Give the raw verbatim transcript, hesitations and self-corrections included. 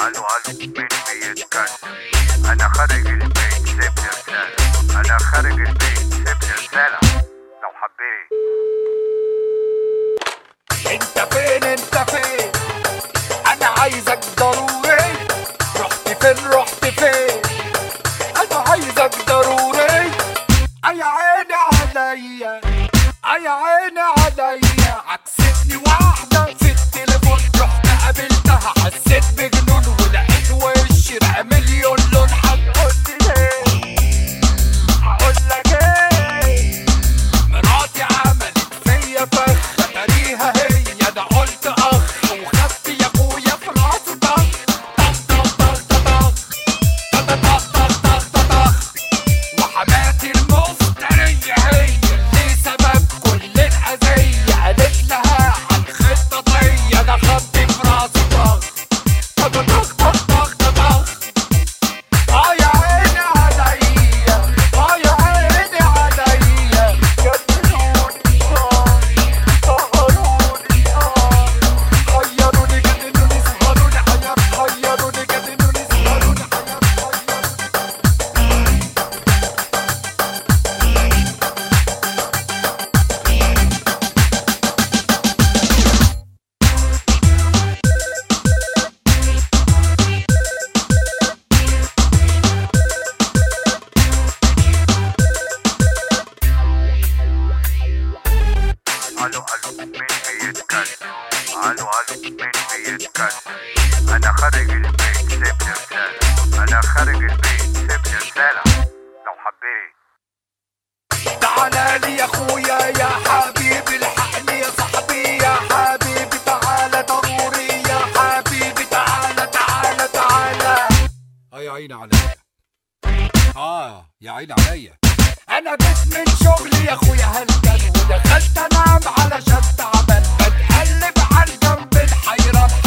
الو الو مين بيتكلم؟ انا خارج البيت سيبني رسالة، انا خارج البيت سيبني رسالة لو حبيت. انت فين انت فين؟ انا عايزك ضروري. رحت فين رحت فين؟ انا عايزك ضروري. يا عيني عليا يا عيني عليا. عكستني واحدة في التليفون، رحت قابلتها حسيت بجنون، ولقيت وشي بقى مليون لون. هتقولي ايه؟ هقولك ايه؟ مراتي عملت فيا فخ، اتاريها هي ده. قلت اخ وخدت يا اخويا في راسي طخ طخ طخ طخ طخ طخ طخ طخ طخ طخ. وحماتي المفترية هي اللي سبب كل الأذية. قالت لها عن خطتي، انا خدت في راسي طخ طخ طخ طخ طخ طخ. اه يا عيني عليا اه يا عيني عليا. جننوني اه سهروني اه خيروني جننوني سهروني حياة خيروني جننوني سهروني حياة خيروني. الو الو مين بيتكلم؟ الو الو مين بيتكلم؟ انا خارج البيت سيبني رسالة، انا خارج البيت سيبني رسالة لو حبيت. تعالى لي يا اخويا يا حبيبي، الحقني يا صاحبي يا حبيبي. تعالى ضروري يا حبيبي، تعالى تعالى تعالى. اه يا عيني عليا اه يا عيني عليا. انا جيت من شغلي يا اخويا هلكان، ودخلت انام علشان تعبان. بتقلب على الجنب الحيران،